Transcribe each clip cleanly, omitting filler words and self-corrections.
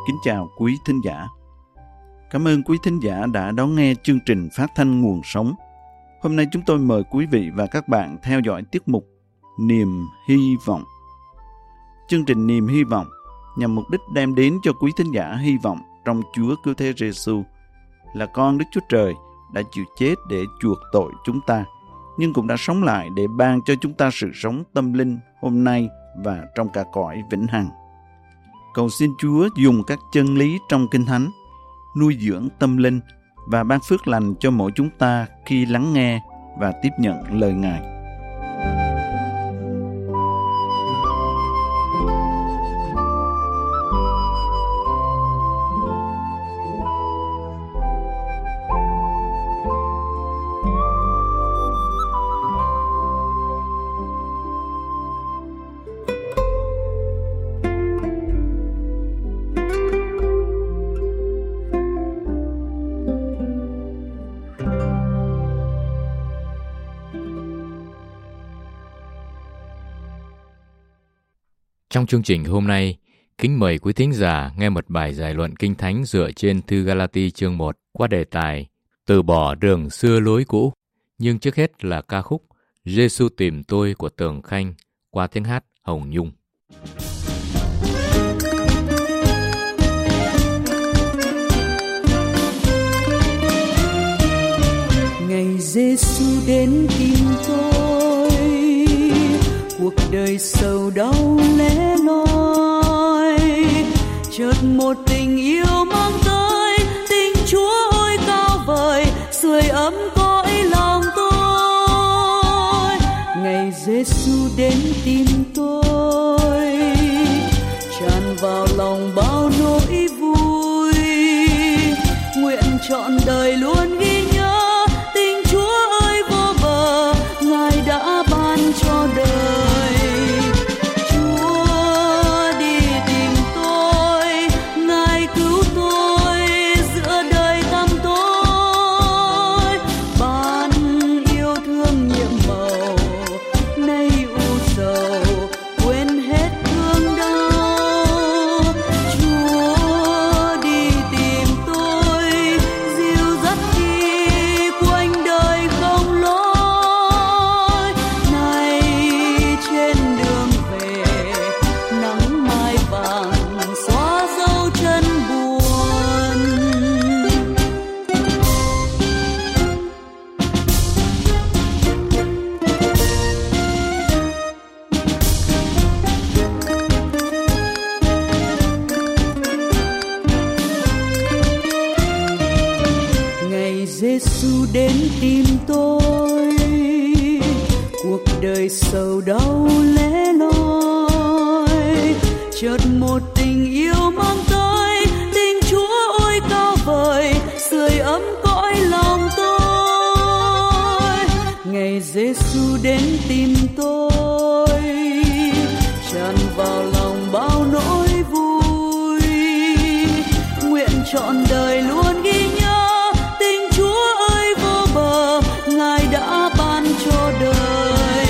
Kính chào quý thính giả. Cảm ơn quý thính giả đã đón nghe chương trình phát thanh Nguồn Sống. Hôm nay chúng tôi mời quý vị và các bạn theo dõi tiết mục Niềm Hy Vọng. Chương trình Niềm Hy Vọng nhằm mục đích đem đến cho quý thính giả hy vọng trong Chúa Cứu Thế Giêsu là con Đức Chúa Trời đã chịu chết để chuộc tội chúng ta, nhưng cũng đã sống lại để ban cho chúng ta sự sống tâm linh hôm nay và trong cả cõi vĩnh hằng. Cầu xin Chúa dùng các chân lý trong Kinh Thánh nuôi dưỡng tâm linh và ban phước lành cho mỗi chúng ta khi lắng nghe và tiếp nhận lời Ngài. Trong chương trình hôm nay, kính mời quý thính giả nghe một bài giải luận Kinh Thánh dựa trên thư Galati chương 1 qua đề tài Từ bỏ đường xưa lối cũ. Nhưng trước hết là ca khúc Giêsu tìm tôi của Tường Khanh qua tiếng hát Hồng Nhung. Ngày Giêsu đến tìm tôi, cuộc đời sầu đau lẻ loi, chợt một tình yêu mang tới, tình Chúa ôi cao vời, sưởi ấm cõi lòng tôi. Ngày Giêsu đến tìm tôi, tràn vào lòng bao nỗi vui, nguyện trọn đời luôn ghi nhớ tình Chúa ơi vô bờ, Ngài đã ban cho đời. Giêsu đến tìm tôi, cuộc đời sầu đau lẻ loi, chợt một tình yêu mang tới, tình Chúa ôi cao vời, sưởi ấm cõi lòng tôi. Ngày Giêsu đến tìm tôi, tràn vào lòng bao nỗi vui, nguyện trọn đời luôn ghi nhớ Ngài đã ban cho đời.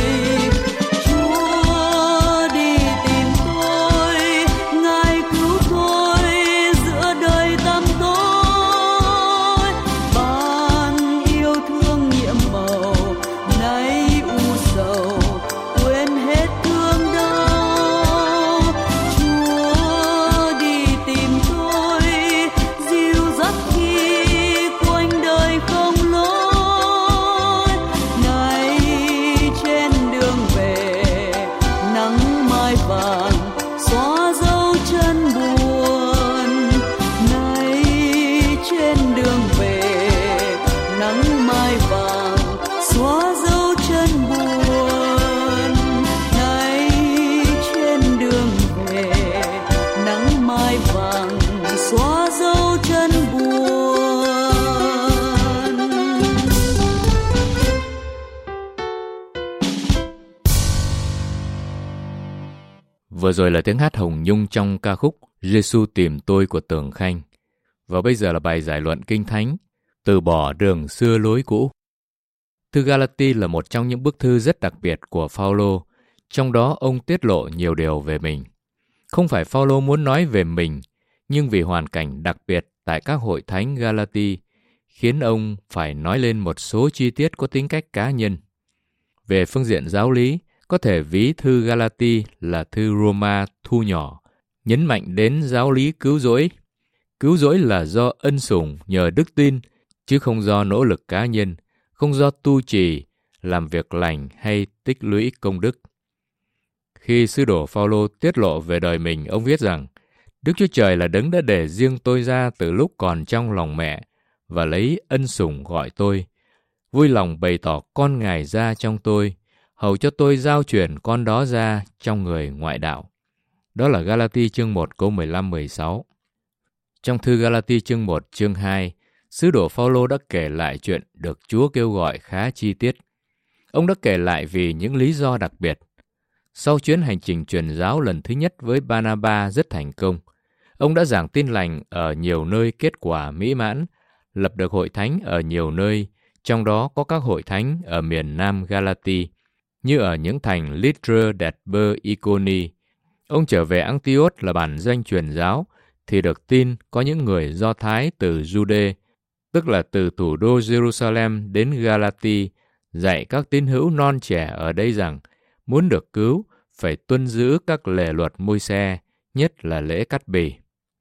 Chúa đi tìm tôi, Ngài cứu tôi giữa đời tăm tối, ban yêu thương nhiệm màu nay u sầu, quên hết thương đau. Chúa đi tìm tôi, dìu dắt khi quanh đời không lối. Vừa rồi là tiếng hát Hồng Nhung trong ca khúc Giêsu tìm tôi của Tường Khanh. Và bây giờ là bài giải luận Kinh Thánh Từ bỏ đường xưa lối cũ. Thư Galati là một trong những bức thư rất đặc biệt của Phaolô, trong đó ông tiết lộ nhiều điều về mình. Không phải Phaolô muốn nói về mình, nhưng vì hoàn cảnh đặc biệt tại các hội thánh Galati khiến ông phải nói lên một số chi tiết có tính cách cá nhân. Về phương diện giáo lý, có thể ví thư Galati là thư Roma thu nhỏ, nhấn mạnh đến giáo lý cứu rỗi. Cứu rỗi là do ân sủng nhờ đức tin, chứ không do nỗ lực cá nhân, không do tu trì, làm việc lành hay tích lũy công đức. Khi sứ đồ Phao-lô tiết lộ về đời mình, ông viết rằng, Đức Chúa Trời là đấng đã để riêng tôi ra từ lúc còn trong lòng mẹ và lấy ân sủng gọi tôi, vui lòng bày tỏ con Ngài ra trong tôi, hầu cho tôi giao truyền con đó ra trong người ngoại đạo. Đó là Galati chương 1 câu 15-16. Trong thư Galati chương 1 chương 2, sứ đồ Phao-lô đã kể lại chuyện được Chúa kêu gọi khá chi tiết. Ông đã kể lại vì những lý do đặc biệt. Sau chuyến hành trình truyền giáo lần thứ nhất với Ba-na-ba rất thành công, ông đã giảng tin lành ở nhiều nơi kết quả mỹ mãn, lập được hội thánh ở nhiều nơi, trong đó có các hội thánh ở miền Nam Galati, như ở những thành Lystra, Derbe, Iconi. Ông trở về Antioch là bản doanh truyền giáo, thì được tin có những người Do Thái từ Jude, tức là từ thủ đô Jerusalem đến Galati, dạy các tín hữu non trẻ ở đây rằng muốn được cứu phải tuân giữ các lề luật Môi-se, nhất là lễ cắt bì.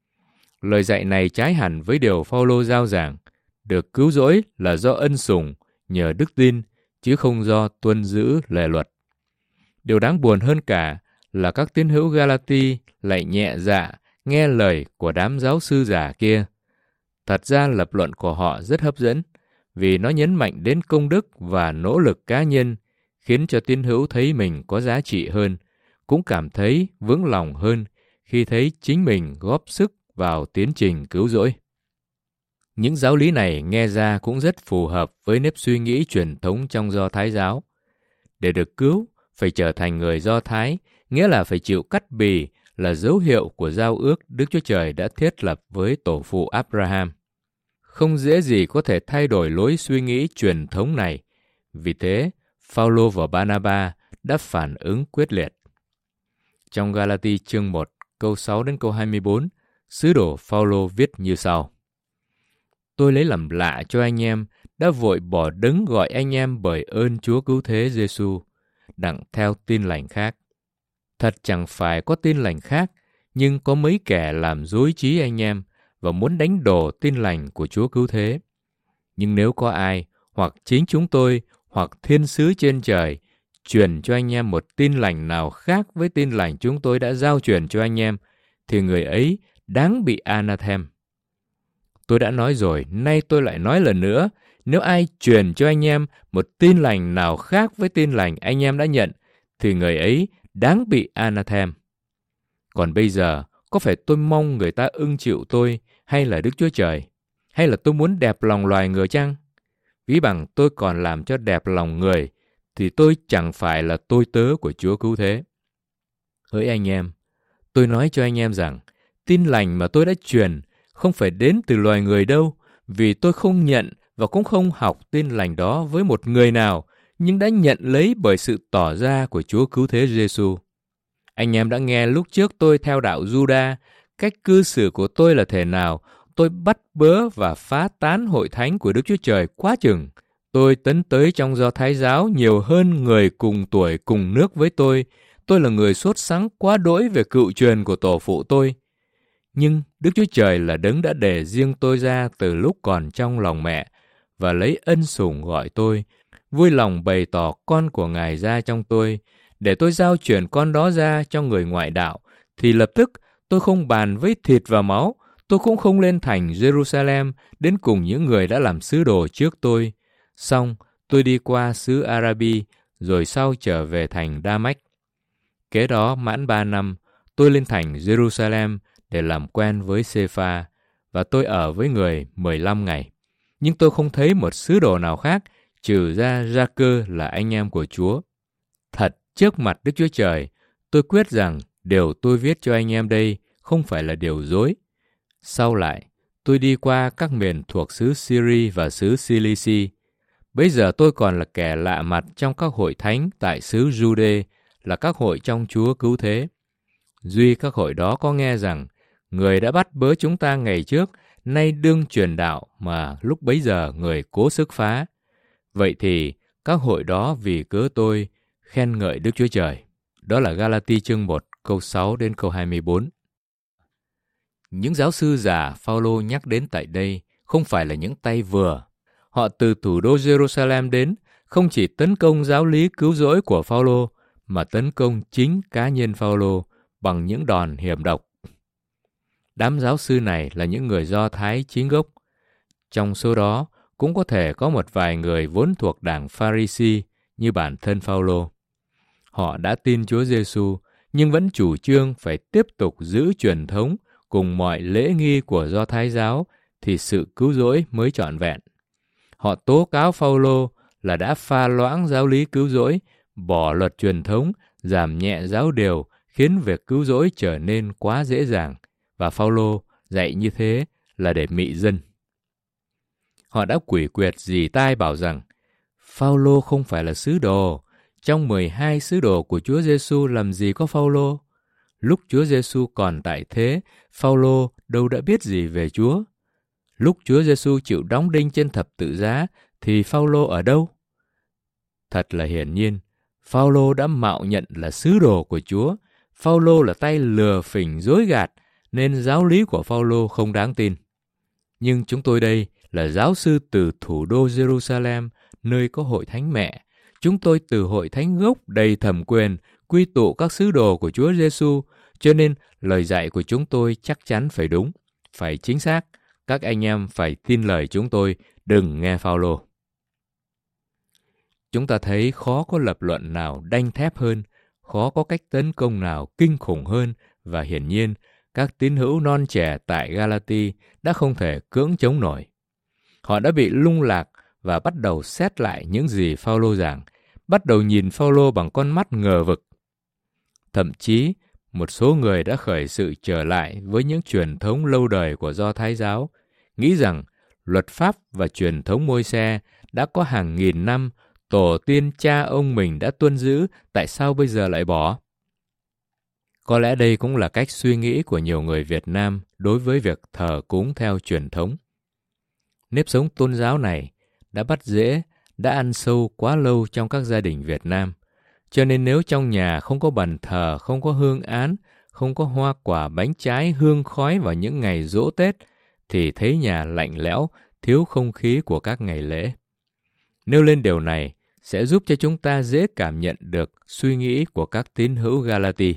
Lời dạy này trái hẳn với điều Phao-lô giao giảng, được cứu rỗi là do ân sủng nhờ đức tin, chứ không do tuân giữ lề luật. Điều đáng buồn hơn cả là các tín hữu Galati lại nhẹ dạ nghe lời của đám giáo sư giả kia. Thật ra lập luận của họ rất hấp dẫn, vì nó nhấn mạnh đến công đức và nỗ lực cá nhân, khiến cho tín hữu thấy mình có giá trị hơn, cũng cảm thấy vững lòng hơn khi thấy chính mình góp sức vào tiến trình cứu rỗi. Những giáo lý này nghe ra cũng rất phù hợp với nếp suy nghĩ truyền thống trong Do Thái giáo. Để được cứu, phải trở thành người Do Thái, nghĩa là phải chịu cắt bì, là dấu hiệu của giao ước Đức Chúa Trời đã thiết lập với tổ phụ Abraham. Không dễ gì có thể thay đổi lối suy nghĩ truyền thống này. Vì thế, Phao-lô và Ba-na-ba đã phản ứng quyết liệt. Trong Galati chương 1, câu 6 đến câu 24, sứ đồ Phao-lô viết như sau. Tôi lấy làm lạ cho anh em đã vội bỏ đấng gọi anh em bởi ơn Chúa cứu thế Giêsu, đặng theo tin lành khác. Thật chẳng phải có tin lành khác, nhưng có mấy kẻ làm dối trí anh em và muốn đánh đổ tin lành của Chúa cứu thế. Nhưng nếu có ai, hoặc chính chúng tôi, hoặc thiên sứ trên trời, truyền cho anh em một tin lành nào khác với tin lành chúng tôi đã giao truyền cho anh em, thì người ấy đáng bị anathem. Tôi đã nói rồi, nay tôi lại nói lần nữa, nếu ai truyền cho anh em một tin lành nào khác với tin lành anh em đã nhận, thì người ấy đáng bị anathem. Còn bây giờ, có phải tôi mong người ta ưng chịu tôi, hay là Đức Chúa Trời? Hay là tôi muốn đẹp lòng loài người chăng? Ví bằng tôi còn làm cho đẹp lòng người, thì tôi chẳng phải là tôi tớ của Chúa cứu thế. Hỡi anh em, tôi nói cho anh em rằng, tin lành mà tôi đã truyền không phải đến từ loài người đâu, vì tôi không nhận và cũng không học tin lành đó với một người nào, nhưng đã nhận lấy bởi sự tỏ ra của Chúa cứu thế Giêsu. Anh em đã nghe lúc trước tôi theo đạo Juda, cách cư xử của tôi là thế nào. Tôi bắt bớ và phá tán hội thánh của Đức Chúa Trời quá chừng. Tôi tấn tới trong Do Thái giáo nhiều hơn người cùng tuổi cùng nước với tôi. Tôi là người sốt sắng quá đỗi về cựu truyền của tổ phụ tôi. Nhưng Đức Chúa Trời là đấng đã để riêng tôi ra từ lúc còn trong lòng mẹ và lấy ân sủng gọi tôi, vui lòng bày tỏ con của Ngài ra trong tôi, để tôi giao truyền con đó ra cho người ngoại đạo, thì lập tức tôi không bàn với thịt và máu, tôi cũng không lên thành Jerusalem đến cùng những người đã làm sứ đồ trước tôi. Xong, tôi đi qua xứ Arabi, rồi sau trở về thành Đa-mách. Kế đó mãn 3 năm, tôi lên thành Jerusalem để làm quen với Sê-pha, và tôi ở với người 15 ngày. Nhưng tôi không thấy một sứ đồ nào khác, trừ ra Gia-cơ là anh em của Chúa. Thật, trước mặt Đức Chúa Trời, tôi quyết rằng điều tôi viết cho anh em đây không phải là điều dối. Sau lại, tôi đi qua các miền thuộc xứ Syri và xứ Cilici. Bây giờ tôi còn là kẻ lạ mặt trong các hội thánh tại xứ Jude, là các hội trong Chúa cứu thế. Duy các hội đó có nghe rằng người đã bắt bớ chúng ta ngày trước, nay đương truyền đạo mà lúc bấy giờ người cố sức phá. Vậy thì các hội đó vì cớ tôi khen ngợi Đức Chúa Trời. Đó là Galati chương 1 câu 6 đến câu 24. Những giáo sư giả Phao-lô nhắc đến tại đây không phải là những tay vừa. Họ từ thủ đô Jerusalem đến, không chỉ tấn công giáo lý cứu rỗi của Phao-lô, mà tấn công chính cá nhân Phao-lô bằng những đòn hiểm độc. Đám giáo sư này là những người Do Thái chính gốc. Trong số đó cũng có thể có một vài người vốn thuộc đảng Pha-ri-si như bản thân Phao-lô. Họ đã tin Chúa Giêsu nhưng vẫn chủ trương phải tiếp tục giữ truyền thống cùng mọi lễ nghi của Do Thái giáo thì sự cứu rỗi mới trọn vẹn. Họ tố cáo Phao-lô là đã pha loãng giáo lý cứu rỗi, bỏ luật truyền thống, giảm nhẹ giáo điều, khiến việc cứu rỗi trở nên quá dễ dàng, và Phao-lô dạy như thế là để mị dân. Họ đã quỷ quyệt dì tai bảo rằng Phao-lô không phải là sứ đồ. Trong 12 sứ đồ của Chúa Giêsu làm gì có Phao-lô? Lúc Chúa Giêsu còn tại thế, Phao-lô đâu đã biết gì về Chúa. Lúc Chúa Giêsu chịu đóng đinh trên thập tự giá thì Phao-lô ở đâu? Thật là hiển nhiên, Phao-lô đã mạo nhận là sứ đồ của Chúa. Phao-lô là tay lừa phỉnh dối gạt, nên giáo lý của Phao-lô không đáng tin. Nhưng chúng tôi đây là giáo sư từ thủ đô Jerusalem, nơi có hội thánh mẹ. Chúng tôi từ hội thánh gốc đầy thẩm quyền, quy tụ các sứ đồ của Chúa Giêsu, cho nên lời dạy của chúng tôi chắc chắn phải đúng, phải chính xác. Các anh em phải tin lời chúng tôi, đừng nghe Phao-lô. Chúng ta thấy khó có lập luận nào đanh thép hơn, khó có cách tấn công nào kinh khủng hơn, và hiển nhiên các tín hữu non trẻ tại Galati đã không thể cưỡng chống nổi. Họ đã bị lung lạc và bắt đầu xét lại những gì Phao-lô giảng, bắt đầu nhìn Phao-lô bằng con mắt ngờ vực. Thậm chí, một số người đã khởi sự trở lại với những truyền thống lâu đời của Do Thái giáo, nghĩ rằng luật pháp và truyền thống Môi-se đã có hàng nghìn năm, tổ tiên cha ông mình đã tuân giữ, tại sao bây giờ lại bỏ? Có lẽ đây cũng là cách suy nghĩ của nhiều người Việt Nam đối với việc thờ cúng theo truyền thống. Nếp sống tôn giáo này đã bắt rễ, đã ăn sâu quá lâu trong các gia đình Việt Nam. Cho nên nếu trong nhà không có bàn thờ, không có hương án, không có hoa quả, bánh trái, hương khói vào những ngày giỗ Tết, thì thấy nhà lạnh lẽo, thiếu không khí của các ngày lễ. Nêu lên điều này sẽ giúp cho chúng ta dễ cảm nhận được suy nghĩ của các tín hữu Galati.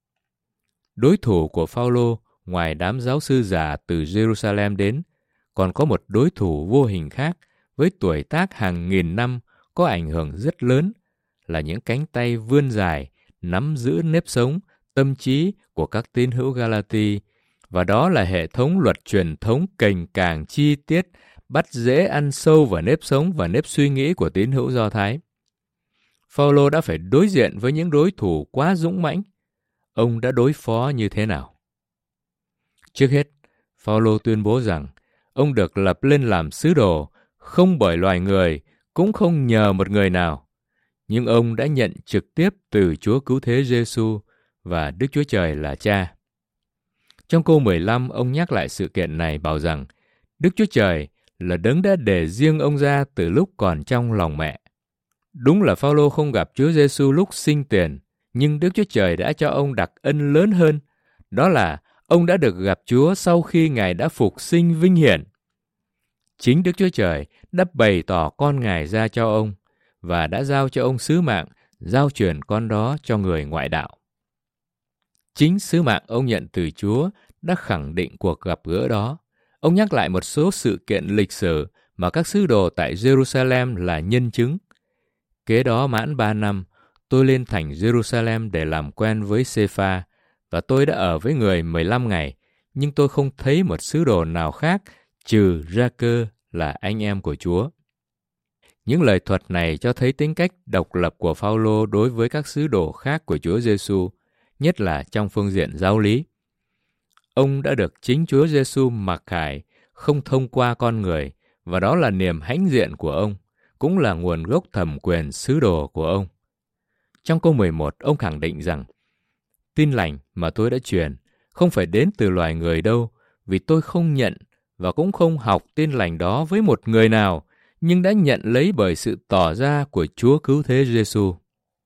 Đối thủ của Phao-lô ngoài đám giáo sư giả từ Jerusalem đến, còn có một đối thủ vô hình khác với tuổi tác hàng nghìn năm, có ảnh hưởng rất lớn, là những cánh tay vươn dài, nắm giữ nếp sống, tâm trí của các tín hữu Galati, và đó là hệ thống luật truyền thống cành càng chi tiết, bắt rễ ăn sâu vào nếp sống và nếp suy nghĩ của tín hữu Do Thái. Phao-lô đã phải đối diện với những đối thủ quá dũng mãnh. Ông đã đối phó như thế nào? Trước hết, Phao-lô tuyên bố rằng ông được lập lên làm sứ đồ, không bởi loài người, cũng không nhờ một người nào. Nhưng ông đã nhận trực tiếp từ Chúa Cứu Thế Giêsu và Đức Chúa Trời là Cha. Trong câu 15, ông nhắc lại sự kiện này bảo rằng Đức Chúa Trời là đấng đã để riêng ông ra từ lúc còn trong lòng mẹ. Đúng là Phao-lô không gặp Chúa Giêsu lúc sinh tiền, nhưng Đức Chúa Trời đã cho ông đặc ân lớn hơn, đó là ông đã được gặp Chúa sau khi Ngài đã phục sinh vinh hiển. Chính Đức Chúa Trời đã bày tỏ con Ngài ra cho ông và đã giao cho ông sứ mạng giao truyền con đó cho người ngoại đạo. Chính sứ mạng ông nhận từ Chúa đã khẳng định cuộc gặp gỡ đó. Ông nhắc lại một số sự kiện lịch sử mà các sứ đồ tại Jerusalem là nhân chứng. Kế đó mãn 3 năm, tôi lên thành Jerusalem để làm quen với Sê-pha, và tôi đã ở với người 15 ngày, nhưng tôi không thấy một sứ đồ nào khác trừ Gia-cơ là anh em của Chúa. Những lời thuật này cho thấy tính cách độc lập của Phao-lô đối với các sứ đồ khác của Chúa Giêsu, nhất là trong phương diện giáo lý. Ông đã được chính Chúa Giêsu mặc khải, không thông qua con người, và đó là niềm hãnh diện của ông, cũng là nguồn gốc thẩm quyền sứ đồ của ông. Trong câu 11, ông khẳng định rằng tin lành mà tôi đã truyền không phải đến từ loài người đâu, vì tôi không nhận và cũng không học tin lành đó với một người nào, nhưng đã nhận lấy bởi sự tỏ ra của Chúa Cứu Thế Giêsu.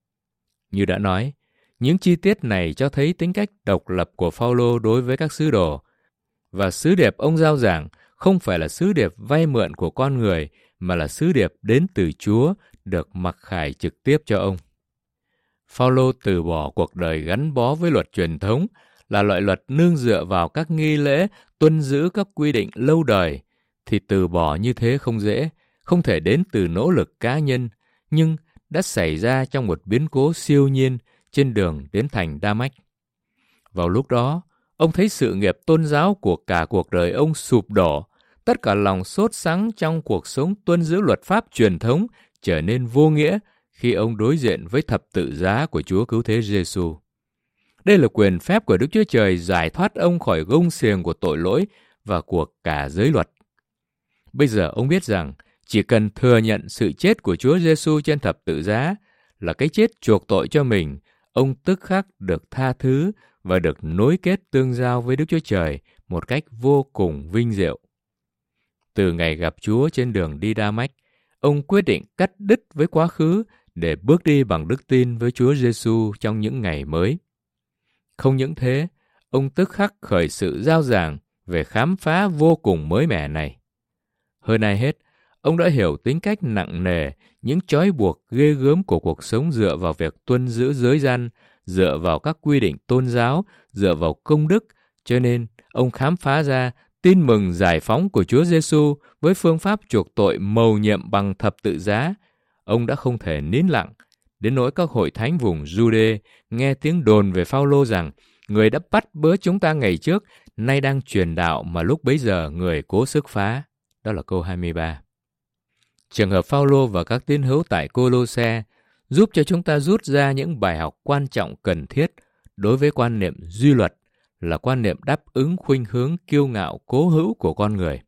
Như đã nói, những chi tiết này cho thấy tính cách độc lập của Phao-lô đối với các sứ đồ, và sứ điệp ông rao giảng không phải là sứ điệp vay mượn của con người, mà là sứ điệp đến từ Chúa, được mặc khải trực tiếp cho ông. Phao-lô từ bỏ cuộc đời gắn bó với luật truyền thống, là loại luật nương dựa vào các nghi lễ, tuân giữ các quy định lâu đời, thì từ bỏ như thế không dễ, không thể đến từ nỗ lực cá nhân, nhưng đã xảy ra trong một biến cố siêu nhiên trên đường đến thành Đa-mách. Vào lúc đó, ông thấy sự nghiệp tôn giáo của cả cuộc đời ông sụp đổ, tất cả lòng sốt sắng trong cuộc sống tuân giữ luật pháp truyền thống trở nên vô nghĩa khi ông đối diện với thập tự giá của Chúa Cứu Thế Giêsu. Đây là quyền phép của Đức Chúa Trời giải thoát ông khỏi gông xiềng của tội lỗi và của cả giới luật. Bây giờ ông biết rằng chỉ cần thừa nhận sự chết của Chúa Giêsu trên thập tự giá là cái chết chuộc tội cho mình, ông tức khắc được tha thứ và được nối kết tương giao với Đức Chúa Trời một cách vô cùng vinh diệu. Từ ngày gặp Chúa trên đường đi Đa-mách, ông quyết định cắt đứt với quá khứ để bước đi bằng đức tin với Chúa Giêsu trong những ngày mới. Không những thế, ông tức khắc khởi sự rao giảng về khám phá vô cùng mới mẻ này. Hơn ai hết, ông đã hiểu tính cách nặng nề, những trói buộc ghê gớm của cuộc sống dựa vào việc tuân giữ giới răn, dựa vào các quy định tôn giáo, dựa vào công đức, cho nên ông khám phá ra tin mừng giải phóng của Chúa Giêsu với phương pháp chuộc tội mầu nhiệm bằng thập tự giá. Ông đã không thể nín lặng, đến nỗi các hội thánh vùng Giu-đê nghe tiếng đồn về Phao-lô rằng người đã bắt bớ chúng ta ngày trước, nay đang truyền đạo mà lúc bấy giờ người cố sức phá. Đó là câu 23. Trường hợp Phao-lô và các tín hữu tại Cô-lô-se giúp cho chúng ta rút ra những bài học quan trọng cần thiết đối với quan niệm duy luật, là quan niệm đáp ứng khuynh hướng kiêu ngạo cố hữu của con người.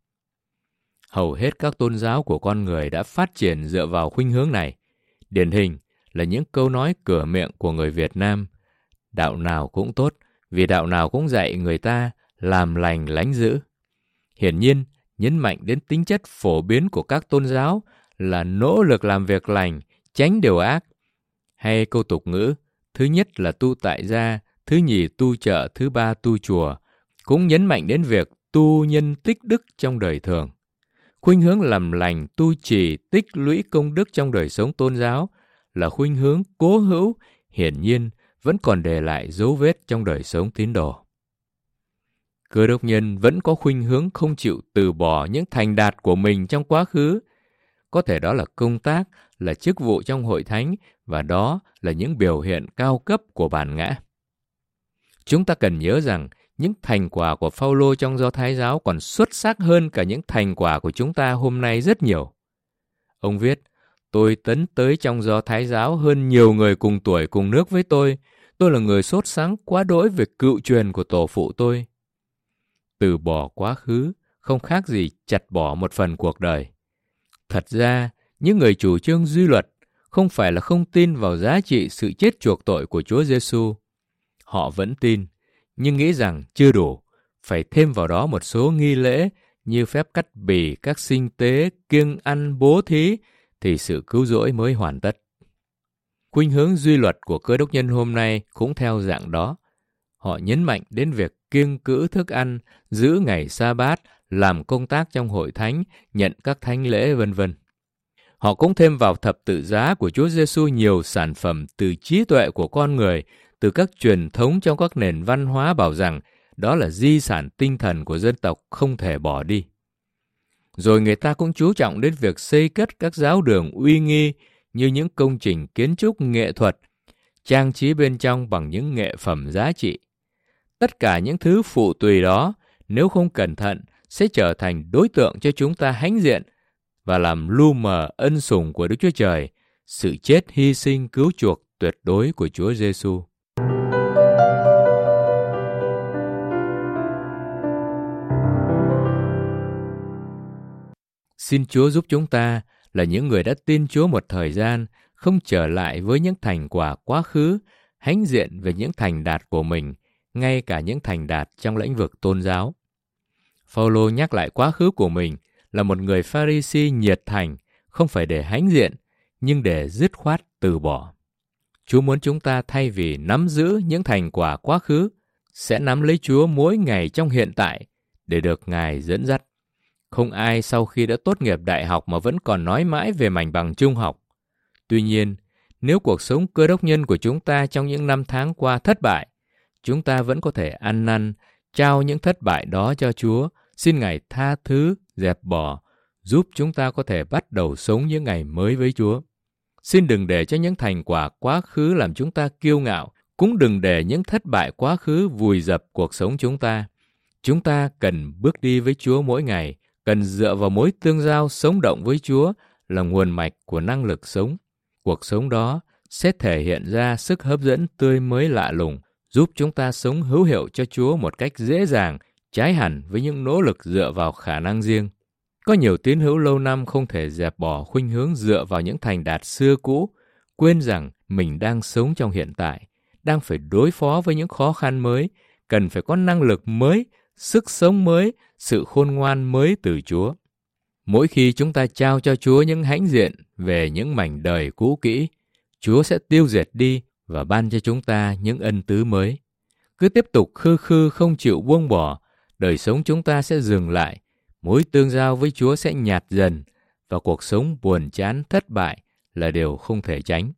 Hầu hết các tôn giáo của con người đã phát triển dựa vào khuynh hướng này. Điển hình là những câu nói cửa miệng của người Việt Nam: đạo nào cũng tốt, vì đạo nào cũng dạy người ta làm lành lánh dữ. Hiển nhiên, nhấn mạnh đến tính chất phổ biến của các tôn giáo là nỗ lực làm việc lành, tránh điều ác. Hay câu tục ngữ, thứ nhất là tu tại gia, thứ nhì tu chợ, thứ ba tu chùa, cũng nhấn mạnh đến việc tu nhân tích đức trong đời thường. Khuynh hướng làm lành, tu trì, tích lũy công đức trong đời sống tôn giáo là khuynh hướng cố hữu, hiển nhiên vẫn còn để lại dấu vết trong đời sống tín đồ. Cơ đốc nhân vẫn có khuynh hướng không chịu từ bỏ những thành đạt của mình trong quá khứ. Có thể đó là công tác, là chức vụ trong hội thánh, và đó là những biểu hiện cao cấp của bản ngã. Chúng ta cần nhớ rằng những thành quả của Phao-lô trong Do Thái giáo còn xuất sắc hơn cả những thành quả của chúng ta hôm nay rất nhiều. Ông viết, tôi tấn tới trong Do Thái giáo hơn nhiều người cùng tuổi cùng nước với tôi. Tôi là người sốt sắng quá đỗi về cựu truyền của tổ phụ tôi. Từ bỏ quá khứ không khác gì chặt bỏ một phần cuộc đời. Thật ra, những người chủ trương duy luật không phải là không tin vào giá trị sự chết chuộc tội của Chúa Giêsu. Họ vẫn tin, nhưng nghĩ rằng chưa đủ, phải thêm vào đó một số nghi lễ như phép cắt bì, các sinh tế, kiêng ăn, bố thí, thì sự cứu rỗi mới hoàn tất. Khuynh hướng duy luật của cơ đốc nhân hôm nay cũng theo dạng đó. Họ nhấn mạnh đến việc kiêng cữ thức ăn, giữ ngày sa-bát, làm công tác trong hội thánh, nhận các thánh lễ v.v. Họ cũng thêm vào thập tự giá của Chúa Giêsu nhiều sản phẩm từ trí tuệ của con người, từ các truyền thống trong các nền văn hóa bảo rằng đó là di sản tinh thần của dân tộc không thể bỏ đi. Rồi người ta cũng chú trọng đến việc xây cất các giáo đường uy nghi như những công trình kiến trúc nghệ thuật, trang trí bên trong bằng những nghệ phẩm giá trị. Tất cả những thứ phụ tùy đó, nếu không cẩn thận, sẽ trở thành đối tượng cho chúng ta hãnh diện và làm lu mờ ân sủng của Đức Chúa Trời, sự chết hy sinh cứu chuộc tuyệt đối của Chúa Giêsu. Xin Chúa giúp chúng ta là những người đã tin Chúa một thời gian, không trở lại với những thành quả quá khứ, hãnh diện về những thành đạt của mình, ngay cả những thành đạt trong lĩnh vực tôn giáo. Phao-lô nhắc lại quá khứ của mình là một người Pha-ri-si nhiệt thành, không phải để hãnh diện, nhưng để dứt khoát từ bỏ. Chúa muốn chúng ta thay vì nắm giữ những thành quả quá khứ, sẽ nắm lấy Chúa mỗi ngày trong hiện tại để được Ngài dẫn dắt. Không ai sau khi đã tốt nghiệp đại học mà vẫn còn nói mãi về mảnh bằng trung học. Tuy nhiên, nếu cuộc sống cơ đốc nhân của chúng ta trong những năm tháng qua thất bại, chúng ta vẫn có thể ăn năn, trao những thất bại đó cho Chúa, xin Ngài tha thứ, dẹp bỏ, giúp chúng ta có thể bắt đầu sống những ngày mới với Chúa. Xin đừng để cho những thành quả quá khứ làm chúng ta kiêu ngạo, cũng đừng để những thất bại quá khứ vùi dập cuộc sống chúng ta. Chúng ta cần bước đi với Chúa mỗi ngày, cần dựa vào mối tương giao sống động với Chúa là nguồn mạch của năng lực sống. Cuộc sống đó sẽ thể hiện ra sức hấp dẫn tươi mới lạ lùng, giúp chúng ta sống hữu hiệu cho Chúa một cách dễ dàng, trái hẳn với những nỗ lực dựa vào khả năng riêng. Có nhiều tín hữu lâu năm không thể dẹp bỏ khuynh hướng dựa vào những thành đạt xưa cũ, quên rằng mình đang sống trong hiện tại, đang phải đối phó với những khó khăn mới, cần phải có năng lực mới, sức sống mới, sự khôn ngoan mới từ Chúa. Mỗi khi chúng ta trao cho Chúa những hãnh diện về những mảnh đời cũ kỹ, Chúa sẽ tiêu diệt đi và ban cho chúng ta những ân tứ mới. Cứ tiếp tục khư khư không chịu buông bỏ, đời sống chúng ta sẽ dừng lại, mối tương giao với Chúa sẽ nhạt dần và cuộc sống buồn chán thất bại là điều không thể tránh.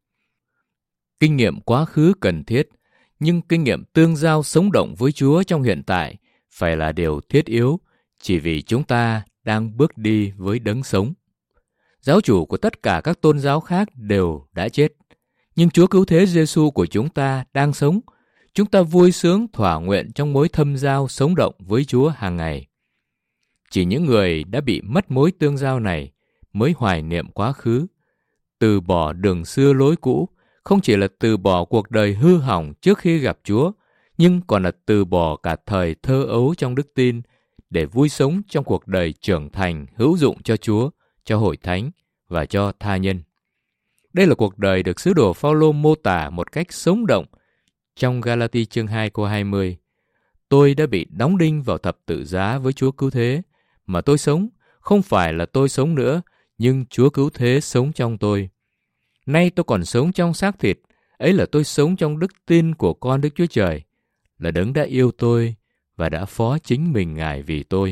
Kinh nghiệm quá khứ cần thiết, nhưng kinh nghiệm tương giao sống động với Chúa trong hiện tại phải là điều thiết yếu, chỉ vì chúng ta đang bước đi với đấng sống. Giáo chủ của tất cả các tôn giáo khác đều đã chết, nhưng Chúa Cứu Thế Giêsu của chúng ta đang sống. Chúng ta vui sướng thỏa nguyện trong mối thâm giao sống động với Chúa hàng ngày. Chỉ những người đã bị mất mối tương giao này mới hoài niệm quá khứ. Từ bỏ đường xưa lối cũ không chỉ là từ bỏ cuộc đời hư hỏng trước khi gặp Chúa, nhưng còn là từ bỏ cả thời thơ ấu trong đức tin để vui sống trong cuộc đời trưởng thành hữu dụng cho Chúa, cho hội thánh và cho tha nhân. Đây là cuộc đời được sứ đồ Phao-lô mô tả một cách sống động trong Ga-la-ti chương 2 câu 20. Tôi đã bị đóng đinh vào thập tự giá với Chúa Cứu Thế, mà tôi sống, không phải là tôi sống nữa, nhưng Chúa Cứu Thế sống trong tôi. Nay tôi còn sống trong xác thịt, ấy là tôi sống trong đức tin của con Đức Chúa Trời, là đấng đã yêu tôi và đã phó chính mình Ngài vì tôi.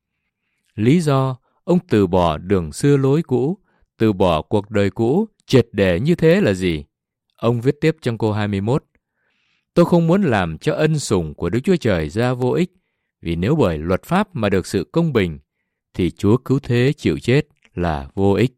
Lý do ông từ bỏ đường xưa lối cũ, từ bỏ cuộc đời cũ triệt để như thế là gì? Ông viết tiếp trong câu 21. Tôi không muốn làm cho ân sủng của Đức Chúa Trời ra vô ích, vì nếu bởi luật pháp mà được sự công bình, thì Chúa Cứu Thế chịu chết là vô ích.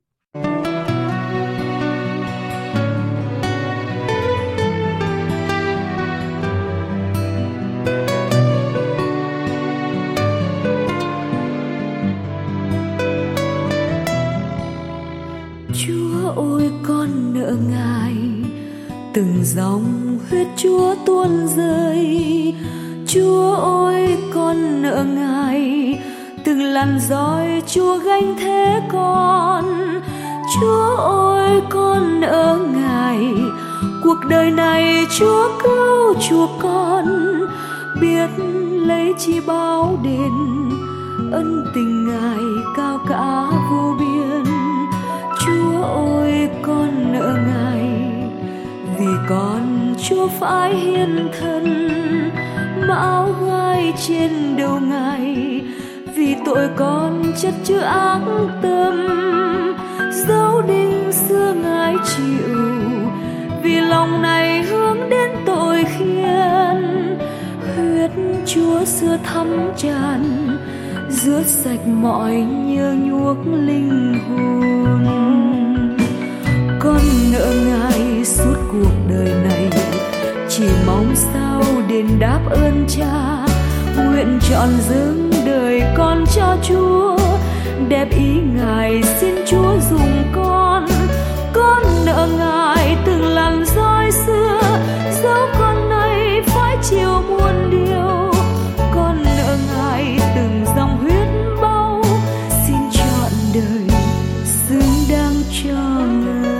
Chúa ơi, con nợ Ngài, từng dòng huyết Chúa tuôn rơi. Chúa ơi, con nợ Ngài, từng làn roi Chúa gánh thế con. Chúa ơi, con nợ Ngài, cuộc đời này Chúa cứu chuộc con, biết lấy chi báo đền ân tình Ngài cao cả vô biên. Chúa ơi, con nợ Ngài, vì con Chúa phải hiến thân, mão gai trên đầu Ngài, vì tội con chất chứa ác tâm. Dấu đinh xưa Ngài chịu, vì lòng này hướng đến tội khiên. Huyết Chúa xưa thấm tràn, rửa sạch mọi nhơ nhuốc linh hồn. Con nợ Ngài suốt cuộc đời này, chỉ mong sao đền đáp ơn Cha. Nguyện trọn dâng đời con cho Chúa, đẹp ý Ngài xin Chúa dùng con. Con nợ Ngài từng làn roi xưa, dẫu con nay phải chịu muôn điều. Con nợ Ngài từng dòng huyết bao, xin trọn đời xứng đáng cho Ngài.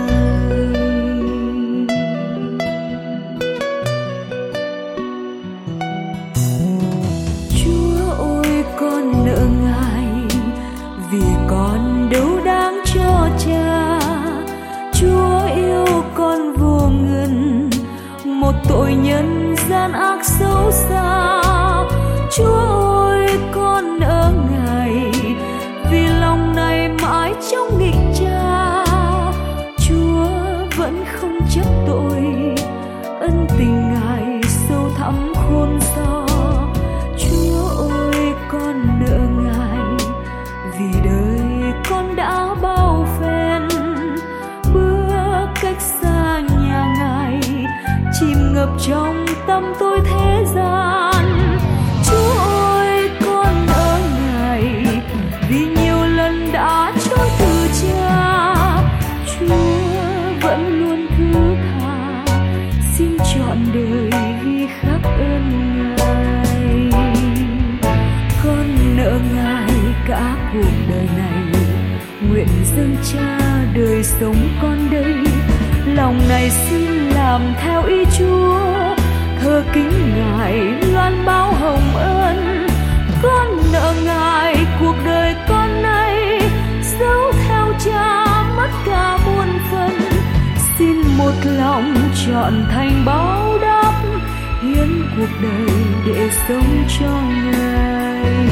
tội nhân gian ác xấu xa. Chúa ơi, con nỡ Ngài vì lòng này mãi trong nghịch Cha. Chúa vẫn không chấp tội, ân tình Ngài sâu thẳm khôn xa. Chúa ơi, con nỡ Ngài vì đời con đã bao phen bước cách xa nhà Ngài, chìm ngập trong tâm tôi thế gian. Chúa ơi, con nỡ Ngài vì nhiều lần đã chối từ Cha. Chúa vẫn luôn thứ tha, xin trọn đời ghi khắc ơn Ngài. Con nợ Ngài cả cuộc đời này, nguyện dâng Cha đời sống con đây. Lòng này xin làm theo ý Chúa, thờ kính Ngài loan báo hồng ân. Con nợ Ngài cuộc đời con nay, dấu theo Cha mất cả muôn phần. Xin một lòng trọn thành báo đáp, hiến cuộc đời để sống cho Ngài.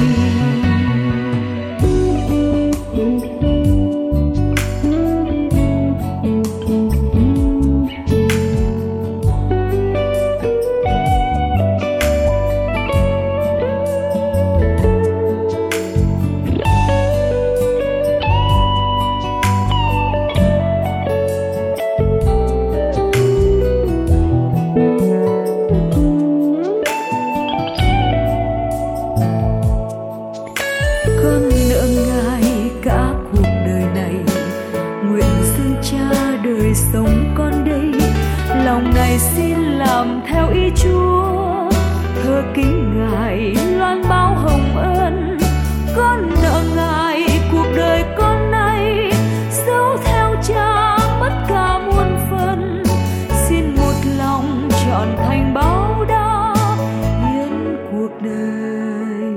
Sống con đây, lòng này xin làm theo ý Chúa, thờ kính Ngài loan báo hồng ân. Con nợ Ngài cuộc đời con nay, dấu theo Cha mất cả muôn phần. Xin một lòng trọn thành báo đáp, hiến cuộc đời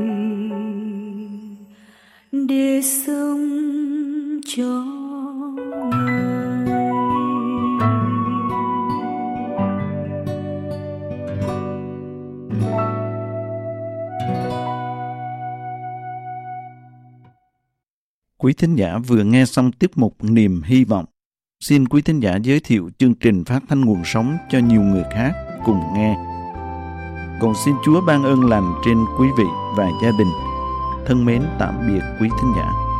để sống cho Quý thính giả vừa nghe xong tiết mục Niềm Hy Vọng. Xin quý thính giả giới thiệu chương trình phát thanh nguồn sống cho nhiều người khác cùng nghe. Còn xin Chúa ban ơn lành trên quý vị và gia đình. Thân mến tạm biệt quý thính giả.